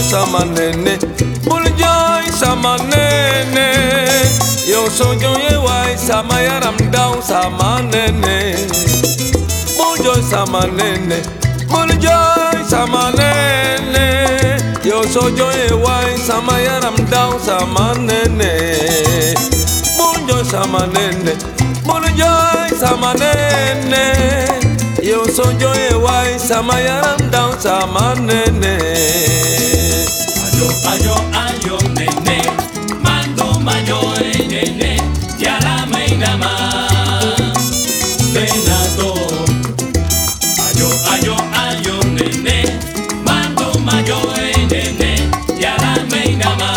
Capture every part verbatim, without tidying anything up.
sama nene, buljoy sama nene. Yo sojo ye wai sama yaram down sama nene. Buljoy sama nene, buljoy sama nene. Yo sojo ye wai sama yaram down sama nene. Buljoy sama nene, buljoy sama nene. Yo sojo ye wai sama yaram down sama nene. Ayo, ayo, ayo, nene, mando mayo, nene, ya la meina ma, penato. Ayo, ayo, ayo, nene, mando mayo, nene, ya la meina ma,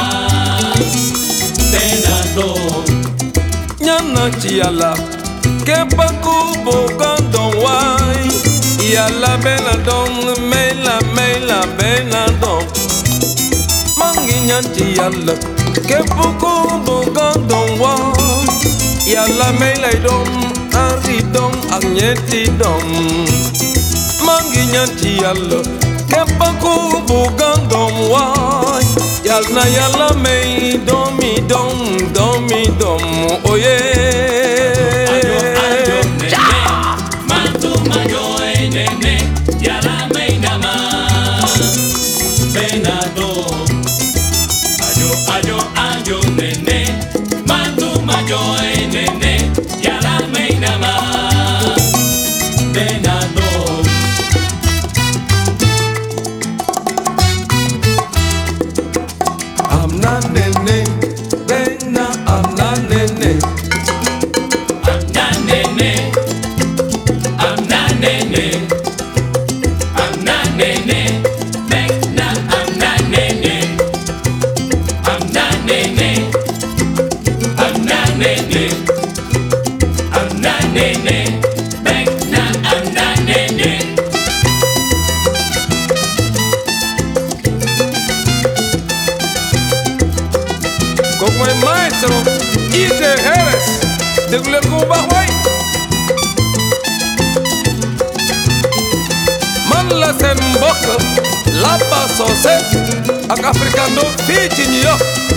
penato. Nyana chiala, que paku bogando wai, yala bela don, mela mela bela don. Manginyanti yalla, que paku bogando wai, yala mela don, ari don, agneti don. Manginyanti yalla, que paku bogando wai, yalla yalla mei don mi don, don mi don, oh yeah. Ayo, ayo, nene, mando mayo, nene, ya la meina ma, penato. Ayo, ayo, ayo, nene, mando mayo, nene, ya la meina ma, penato. I'm not nene, bena I'm not nene. I'm not nene, I'm not nene, I'm not nene, Bekna, I'm not nene, I'm not nene, I'm not nene, I'm not nene, Bekna, I'm not nene. Como el maestro Ite Jerez de Glecuba Huay. Man la semboca, la paso se, acá africando fichinyo.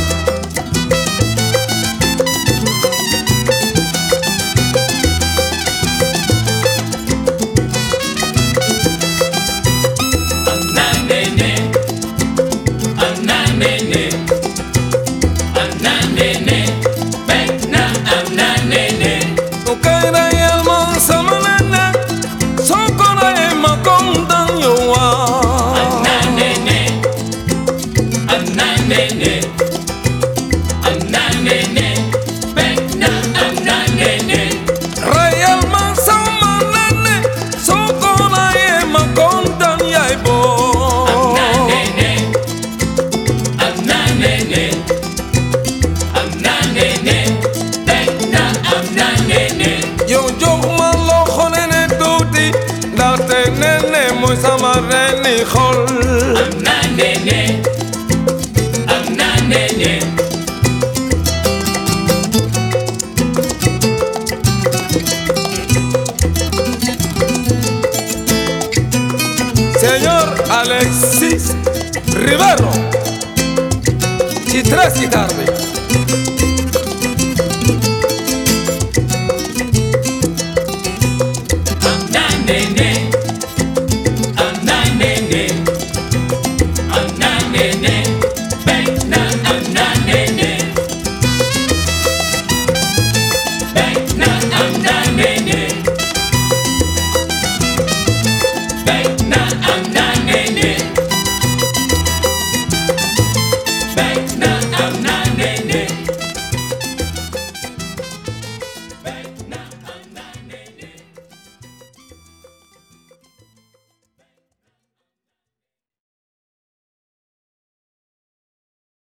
I'm not nene, I'm not nene, I'm not nene, Bekna, I'm not nene. Ukaira y alma samanana, sokora y makondan yowa. I'm not nene, I'm not nene, I'm not nene, Bekna, I'm not nene. Rayal man samanane, sokora y makondan yaibo. I'm not nene, I'm not nene, I'm not nene, Bekna, I'm not nene. Yo yo malo khonene tuti, darte nene muy samareni khol. I'm not nene, I'm not nene. Señor Alexis Rivero, y tres guitarras. I'm not nene, I'm not nene, I'm not nene, Bekna, I'm not nene, Bekna, I'm not nene, Bekna, I'm not